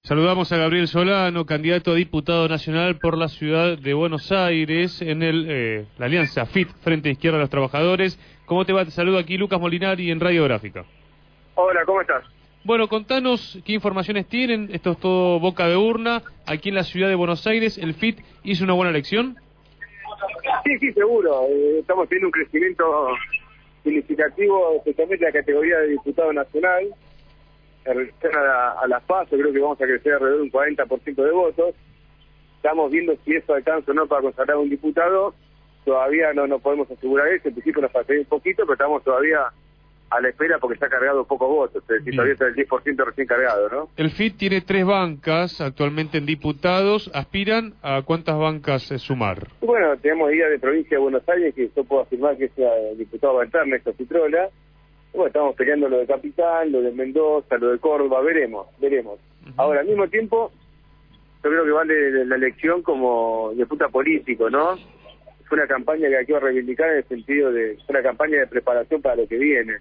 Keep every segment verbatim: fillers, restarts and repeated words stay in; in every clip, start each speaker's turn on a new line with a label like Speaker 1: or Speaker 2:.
Speaker 1: Saludamos a Gabriel Solano, candidato a diputado nacional por la ciudad de Buenos Aires en el eh, la alianza F I T, Frente Izquierda de los Trabajadores. ¿Cómo te va? Te saludo aquí Lucas Molinari en Radiográfica.
Speaker 2: Hola, ¿cómo estás?
Speaker 1: Bueno, contanos qué informaciones tienen. Esto es todo boca de urna. Aquí en la ciudad de Buenos Aires, ¿el F I T hizo una buena elección?
Speaker 2: Sí, sí, seguro. Eh, estamos teniendo un crecimiento significativo, especialmente en la categoría de diputado nacional. En relación a la, a la PASO, creo que vamos a crecer alrededor de un cuarenta por ciento de votos. Estamos viendo si eso alcanza o no para consagrar a un diputado. Todavía no nos podemos asegurar eso. En principio nos falta un poquito, pero estamos todavía a la espera porque está cargado pocos votos. Es decir, todavía está el diez por ciento recién cargado, ¿no?
Speaker 1: El F I T tiene tres bancas actualmente en diputados. ¿Aspiran a cuántas bancas eh, sumar?
Speaker 2: Bueno, tenemos guía de provincia de Buenos Aires, que yo puedo afirmar que es el diputado Baltar, Néstor Citrola. Bueno, estamos peleando lo de Capital, lo de Mendoza, lo de Córdoba, veremos, veremos. Uh-huh. Ahora, al mismo tiempo, yo creo que vale la elección como de puta político, ¿no? Fue una campaña que hay que reivindicar en el sentido de, fue una campaña de preparación para lo que viene.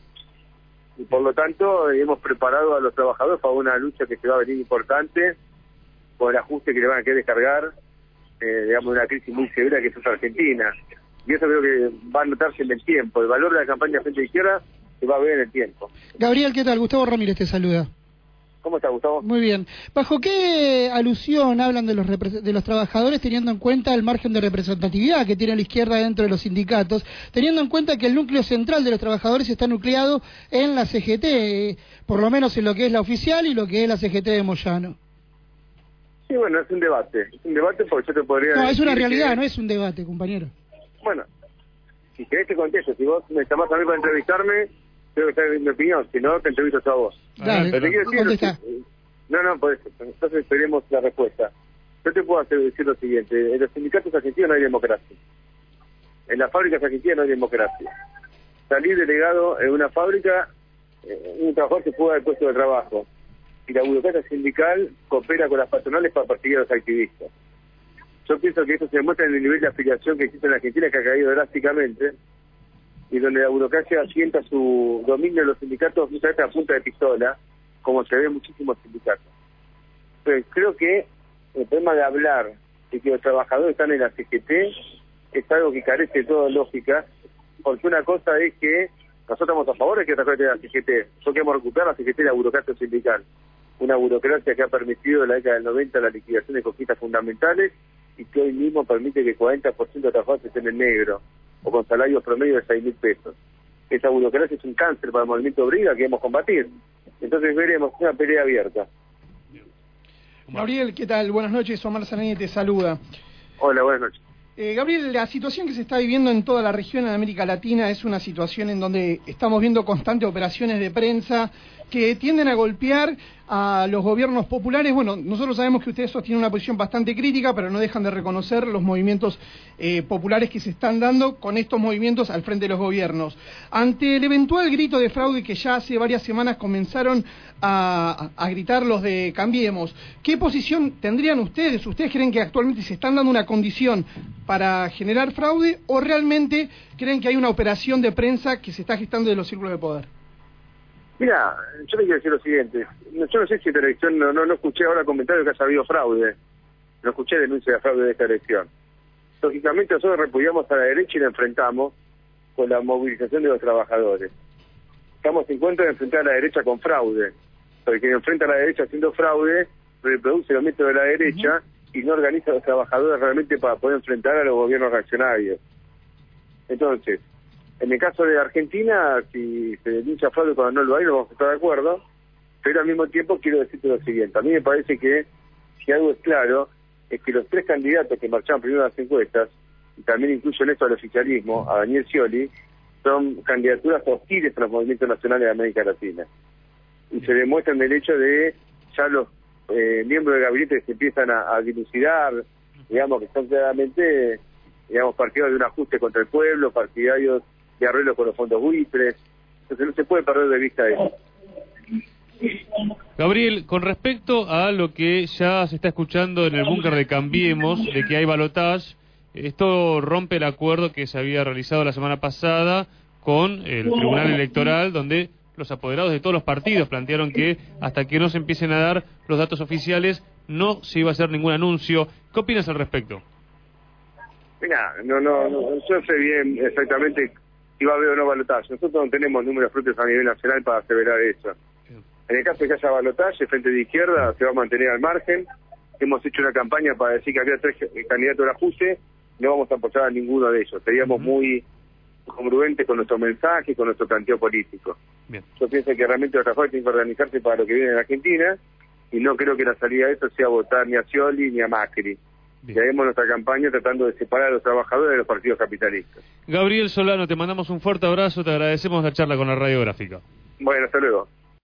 Speaker 2: Y por lo tanto, hemos preparado a los trabajadores para una lucha que se va a venir importante, por el ajuste que le van a querer descargar, eh, digamos, de una crisis muy severa que es Argentina. Y eso creo que va a notarse en el tiempo. El valor de la campaña Frente Izquierda se va a ver en el tiempo.
Speaker 3: Gabriel, ¿qué tal? Gustavo Ramírez te saluda.
Speaker 2: ¿Cómo está, Gustavo?
Speaker 3: Muy bien. ¿Bajo qué alusión hablan de los de los trabajadores teniendo en cuenta el margen de representatividad que tiene la izquierda dentro de los sindicatos, teniendo en cuenta que el núcleo central de los trabajadores está nucleado en la C G T, por lo menos en lo que es la oficial y lo que es la C G T de Moyano?
Speaker 2: Sí, bueno, es un debate. Es un debate porque yo te podría
Speaker 3: No, es una realidad,
Speaker 2: que...
Speaker 3: no es un debate, compañero.
Speaker 2: Bueno, si querés te contesto. Si vos me llamás a mí para entrevistarme, tengo que estar mi opinión. Si no, te entrevisto yo a vos.
Speaker 3: Dale,
Speaker 2: pero te quiero decir,
Speaker 3: contestá.
Speaker 2: No, no, por eso. Entonces esperemos la respuesta. Yo te puedo hacer decir lo siguiente. En los sindicatos argentinos no hay democracia. En las fábricas argentinas no hay democracia. Salir delegado en una fábrica, eh, un trabajador se fuga del puesto de trabajo. Y la burocracia sindical coopera con las patronales para perseguir a los activistas. Yo pienso que eso se demuestra en el nivel de afiliación que existe en la Argentina, que ha caído drásticamente, y donde la burocracia asienta su dominio de los sindicatos muchas veces a punta de pistola, como se ve en muchísimos sindicatos. Pero creo que el tema de hablar de que los trabajadores están en la C G T es algo que carece de toda lógica, porque una cosa es que nosotros estamos a favor de que otra cosa de la C G T. Nosotros queremos recuperar la C G T y la burocracia sindical. Una burocracia que ha permitido en la década del noventa la liquidación de conquistas fundamentales y que hoy mismo permite que el cuarenta por ciento de los trabajadores estén en negro o con salarios promedio de seis mil pesos. Esa burocracia es un cáncer para el movimiento obrero que queremos combatir. Entonces veremos una pelea abierta.
Speaker 3: Gabriel, ¿qué tal? Buenas noches, Omar Zanini te saluda.
Speaker 2: Hola, buenas noches.
Speaker 3: Eh, Gabriel, la situación que se está viviendo en toda la región en América Latina es una situación en donde estamos viendo constantes operaciones de prensa que tienden a golpear a los gobiernos populares. Bueno, nosotros sabemos que ustedes sostienen una posición bastante crítica, pero no dejan de reconocer los movimientos eh, populares que se están dando con estos movimientos al frente de los gobiernos. Ante el eventual grito de fraude que ya hace varias semanas comenzaron a, a gritar los de Cambiemos, ¿qué posición tendrían ustedes? ¿Ustedes creen que actualmente se están dando una condición para generar fraude o realmente creen que hay una operación de prensa que se está gestando de los círculos de poder?
Speaker 2: Mira, yo le quiero decir lo siguiente. Yo no sé si esta elección, no, no, no escuché ahora comentarios que haya habido fraude. No escuché denuncia de fraude de esta elección. Lógicamente nosotros repudiamos a la derecha y la enfrentamos con la movilización de los trabajadores. Estamos en contra de enfrentar a la derecha con fraude. Porque quien enfrenta a la derecha haciendo fraude reproduce los métodos de la derecha uh-huh. y no organiza a los trabajadores realmente para poder enfrentar a los gobiernos reaccionarios. Entonces, en el caso de Argentina, si se denuncia fraude cuando no lo hay, no vamos a estar de acuerdo, pero al mismo tiempo quiero decirte lo siguiente. A mí me parece que, si algo es claro, es que los tres candidatos que marcharon primero en las encuestas, y también incluyen esto al oficialismo, a Daniel Scioli, son candidaturas hostiles a los movimientos nacionales de América Latina. Y se demuestra en el hecho de ya los eh, miembros del gabinete que se empiezan a, a dilucidar, digamos que son claramente, digamos, partidarios de un ajuste contra el pueblo, partidarios de arreglo con los fondos buitres. Entonces no se puede perder de vista eso.
Speaker 1: Gabriel, con respecto a lo que ya se está escuchando en el búnker de Cambiemos, de que hay balotaje, esto rompe el acuerdo que se había realizado la semana pasada con el Tribunal Electoral, donde los apoderados de todos los partidos plantearon que hasta que no se empiecen a dar los datos oficiales no se iba a hacer ningún anuncio. ¿Qué opinas al respecto?
Speaker 2: Mira, no, no, no, yo sé bien exactamente si va a haber o no balotaje. Nosotros no tenemos números propios a nivel nacional para aseverar eso. En el caso de que haya balotaje, Frente de Izquierda se va a mantener al margen. Hemos hecho una campaña para decir que había tres candidatos a la J U C E, no vamos a apoyar a ninguno de ellos. Seríamos uh-huh. muy congruentes con nuestro mensaje y con nuestro planteo político. Bien. Yo pienso que realmente los trabajadores tienen que organizarse para lo que viene en Argentina, y no creo que la salida de eso sea votar ni a Scioli ni a Macri. Y haremos nuestra campaña tratando de separar a los trabajadores de los partidos capitalistas.
Speaker 1: Gabriel Solano, te mandamos un fuerte abrazo, te agradecemos la charla con la Radiográfica.
Speaker 2: Bueno, hasta luego.